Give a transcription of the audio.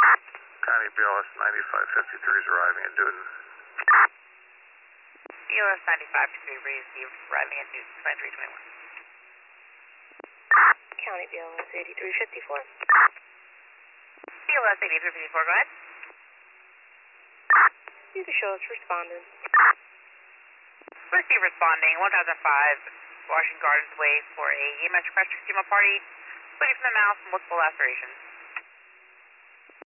County BLS 9553 is arriving at Newton. BLS 9553 received arriving at Newton 2321. County BLS 8354. BLS 8354, go ahead. You can show us responding. Receive responding, 1005, Washington Gardens Way for a EMS crash extrema party, bleeding from the mouth, multiple lacerations.